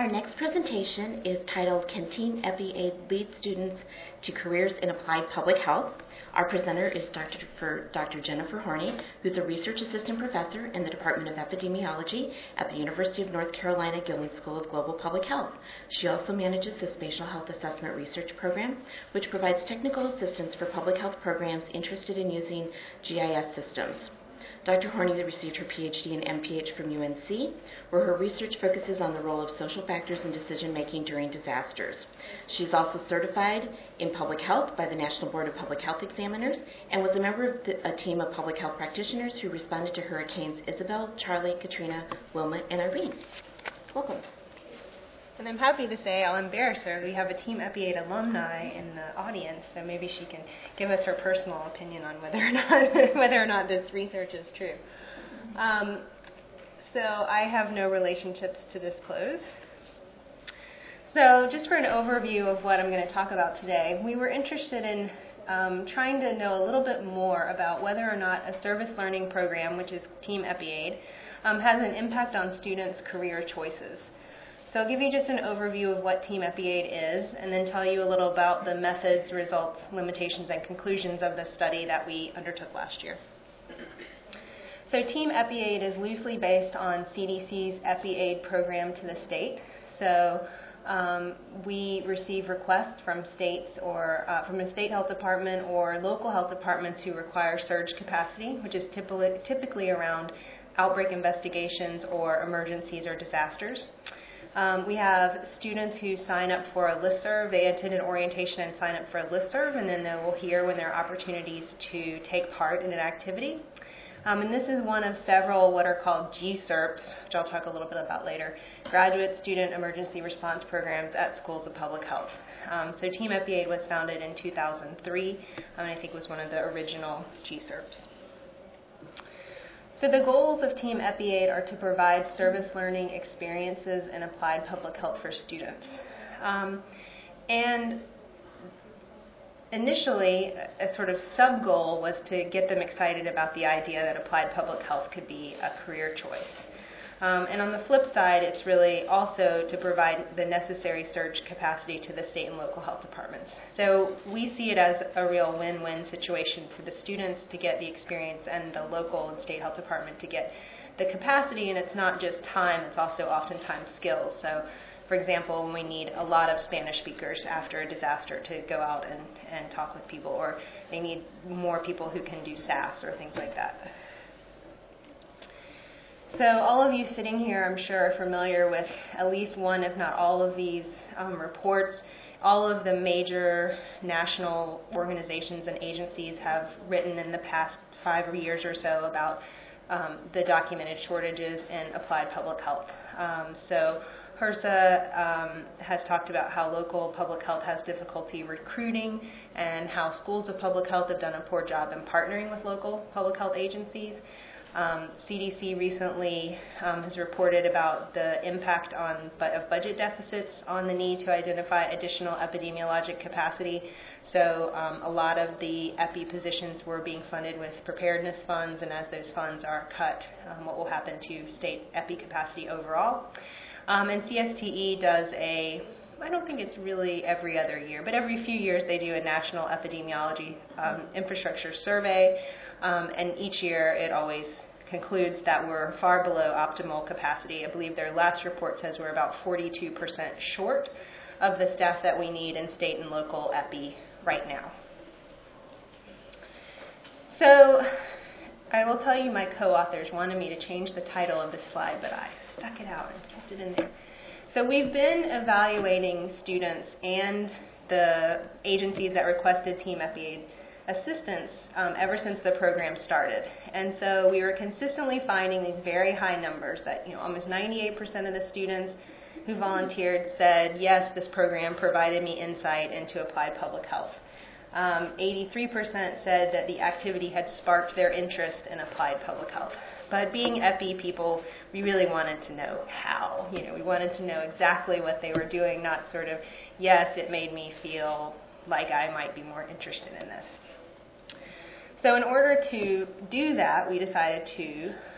Our next presentation is titled, Can Team EPI Lead Students to Careers in Applied Public Health? Our presenter is Dr. Jennifer Horney, who's a research assistant professor in the Department of Epidemiology at the University of North Carolina Gillings School of Global Public Health. She also manages the Spatial Health Assessment Research Program, which provides technical assistance for public health programs interested in using GIS systems. Dr. Horney received her PhD and MPH from UNC, where her research focuses on the role of social factors in decision-making during disasters. She's also certified in public health by the National Board of Public Health Examiners and was a member of a team of public health practitioners who responded to Hurricanes Isabel, Charlie, Katrina, Wilma, and Irene. Welcome. And I'm happy to say, I'll embarrass her, we have a Team EPI alumni in the audience, so maybe she can give us her personal opinion on whether or not this research is true. So I have no relationships to disclose. So just for an overview of what I'm going to talk about today, we were interested in trying to know a little bit more about whether or not a service learning program, which is Team EPI, has an impact on students' career choices. So I'll give you just an overview of what Team EPI is, and then tell you a little about the methods, results, limitations, and conclusions of the study that we undertook last year. So Team EPI is loosely based on CDC's EPI program to the state. So we receive requests from states or from a state health department or local health departments who require surge capacity, which is typically around outbreak investigations or emergencies or disasters. We have students who sign up for a listserv. They attend an orientation and sign up for a listserv, and then they will hear when there are opportunities to take part in an activity. And this is one of several what are called GSERPs, which I'll talk a little bit about later, Graduate Student Emergency Response Programs at Schools of Public Health. So Team EPI was founded in 2003, and I think was one of the original GSERPs. So the goals of Team EPI are to provide service learning experiences in applied public health for students. And initially, a sort of sub-goal was to get them excited about the idea that applied public health could be a career choice. And on the flip side, it's really also to provide the necessary surge capacity to the state and local health departments. So we see it as a real win-win situation for the students to get the experience and the local and state health department to get the capacity, and it's not just time, it's also oftentimes skills. So for example, when we need a lot of Spanish speakers after a disaster to go out and talk with people, or they need more people who can do SAS or things like that. So all of you sitting here, I'm sure, are familiar with at least one, if not all of these reports. All of the major national organizations and agencies have written in the past 5 years or so about the documented shortages in applied public health. So HRSA has talked about how local public health has difficulty recruiting and how schools of public health have done a poor job in partnering with local public health agencies. CDC recently has reported about the impact of budget deficits on the need to identify additional epidemiologic capacity. So a lot of the EPI positions were being funded with preparedness funds, and as those funds are cut, what will happen to state EPI capacity overall? And CSTE does I don't think it's really every other year, but every few years they do a national epidemiology infrastructure survey, and each year it always concludes that we're far below optimal capacity. I believe their last report says we're about 42% short of the staff that we need in state and local EPI right now. So I will tell you my co-authors wanted me to change the title of this slide, but I stuck it out and kept it in there. So we've been evaluating students and the agencies that requested Team EPI assistance ever since the program started. And so we were consistently finding these very high numbers that, almost 98% of the students who volunteered said, yes, this program provided me insight into applied public health. 83% said that the activity had sparked their interest in applied public health. But being EPI people, we really wanted to know how. We wanted to know exactly what they were doing, not sort of, yes, it made me feel like I might be more interested in this. So in order to do that, we decided to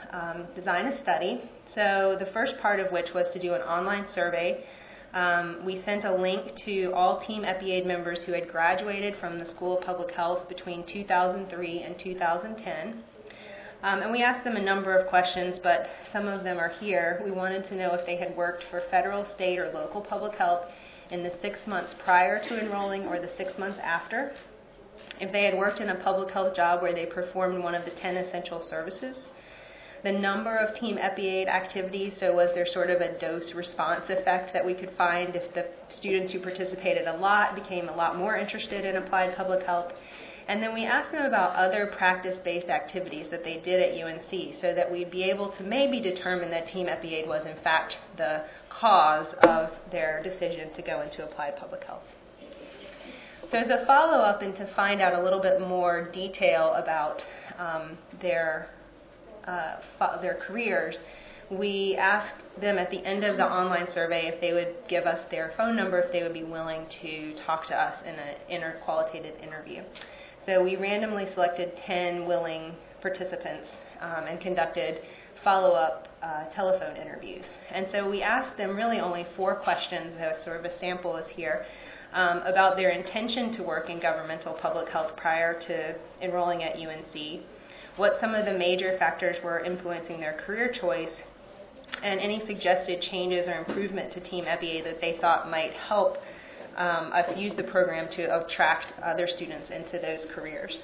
design a study. So the first part of which was to do an online survey. We sent a link to all Team EPIAID members who had graduated from the School of Public Health between 2003 and 2010. And we asked them a number of questions, but some of them are here. We wanted to know if they had worked for federal, state, or local public health in the 6 months prior to enrolling or the 6 months after, if they had worked in a public health job where they performed one of the 10 essential services, the number of Team EPIAID activities, so was there sort of a dose-response effect that we could find if the students who participated a lot became a lot more interested in applied public health. And then we asked them about other practice-based activities that they did at UNC so that we'd be able to maybe determine that Team EPIAID was in fact the cause of their decision to go into applied public health. So as a follow-up and to find out a little bit more detail about their careers, we asked them at the end of the online survey if they would give us their phone number, if they would be willing to talk to us in an qualitative interview. So we randomly selected 10 willing participants and conducted follow-up telephone interviews. And so we asked them really only 4 questions, as sort of a sample is here, about their intention to work in governmental public health prior to enrolling at UNC, what some of the major factors were influencing their career choice, and any suggested changes or improvement to Team EPIAID that they thought might help us use the program to attract other students into those careers.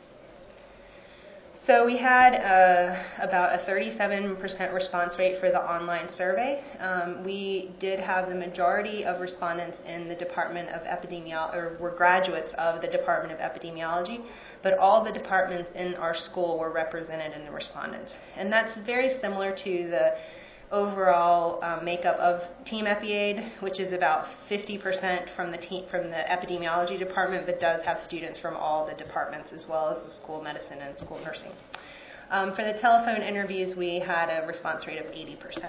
So we had about a 37% response rate for the online survey. We did have the majority of respondents in the Department of Epidemiology, or were graduates of the Department of Epidemiology, but all the departments in our school were represented in the respondents. And that's very similar to the overall makeup of Team EPIAID, which is about 50% from the epidemiology department, but does have students from all the departments as well as the school of medicine and school of nursing. For the telephone interviews, we had a response rate of 80%.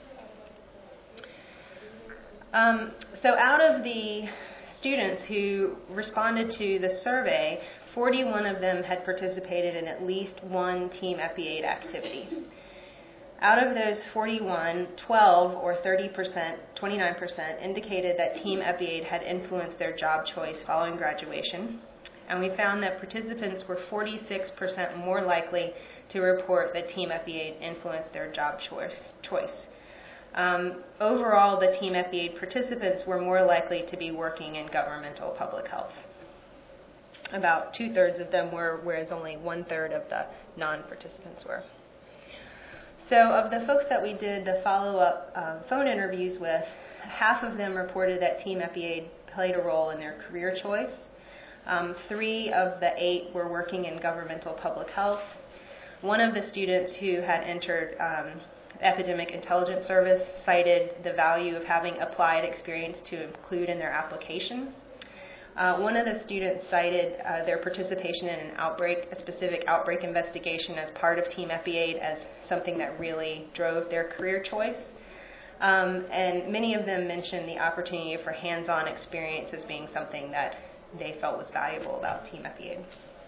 So out of the students who responded to the survey, 41 of them had participated in at least one Team EPIAID activity. Out of those 41, 12 or 30%, 29% indicated that Team EPIAID had influenced their job choice following graduation. And we found that participants were 46% more likely to report that Team EPIAID influenced their job choice. Overall, the Team EPIAID participants were more likely to be working in governmental public health. About 2/3 of them were, whereas only 1/3 of the non-participants were. So of the folks that we did the follow-up phone interviews with, half of them reported that Team EPIAID played a role in their career choice. 3 of the 8 were working in governmental public health. One of the students who had entered Epidemic Intelligence Service cited the value of having applied experience to include in their application. One of the students cited their participation in a specific outbreak investigation as part of Team EPIAID as something that really drove their career choice. And many of them mentioned the opportunity for hands-on experience as being something that they felt was valuable about Team EPIAID.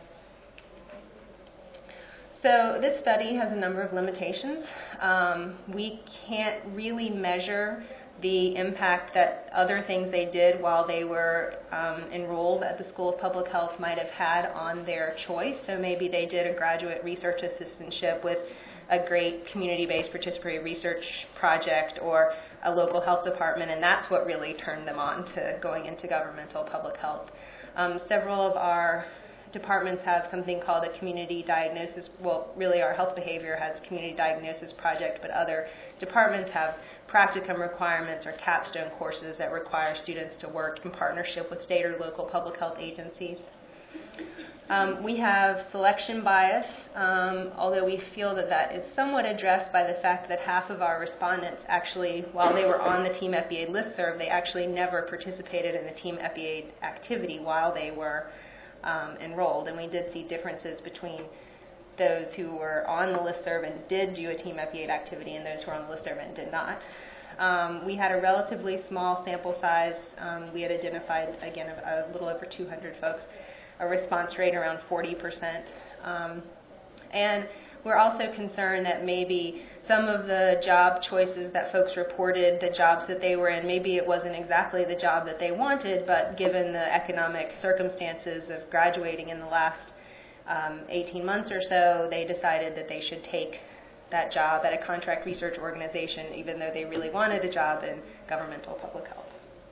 So this study has a number of limitations. We can't really measure the impact that other things they did while they were enrolled at the School of Public Health might have had on their choice. So maybe they did a graduate research assistantship with a great community-based participatory research project or a local health department, and that's what really turned them on to going into governmental public health. Several of our departments have something called a community diagnosis, well, really our health behavior has community diagnosis project, but other departments have practicum requirements or capstone courses that require students to work in partnership with state or local public health agencies. We have selection bias, although we feel that that is somewhat addressed by the fact that half of our respondents actually, while they were on the Team EPIAID listserv, they actually never participated in the Team EPIAID activity while they were enrolled, and we did see differences between those who were on the listserv and did do a Team EPIAID activity and those who were on the listserv and did not. We had a relatively small sample size. We had identified, again, a little over 200 folks, a response rate around 40%. And we're also concerned that maybe some of the job choices that folks reported, the jobs that they were in, maybe it wasn't exactly the job that they wanted, but given the economic circumstances of graduating in the last 18 months or so, they decided that they should take that job at a contract research organization, even though they really wanted a job in governmental public health.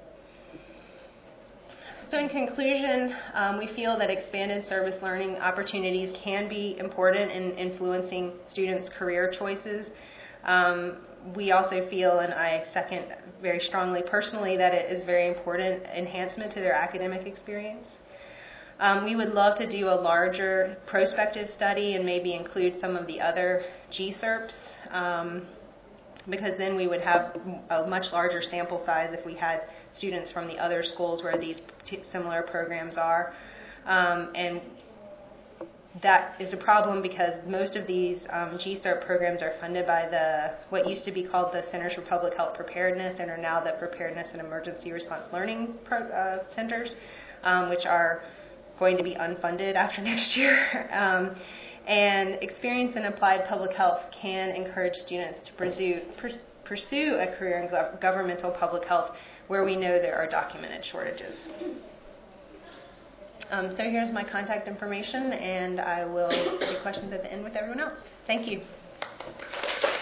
So in conclusion, we feel that expanded service learning opportunities can be important in influencing students' career choices. We also feel, and I second very strongly personally, that it is very important enhancement to their academic experience. We would love to do a larger prospective study and maybe include some of the other GSERPs, because then we would have a much larger sample size if we had students from the other schools where these similar programs are. And that is a problem because most of these GSERP programs are funded by what used to be called the Centers for Public Health Preparedness and are now the Preparedness and Emergency Response Learning Centers, which are going to be unfunded after next year. And experience in applied public health can encourage students to pursue a career in governmental public health where we know there are documented shortages. So here's my contact information, and I will take questions at the end with everyone else. Thank you.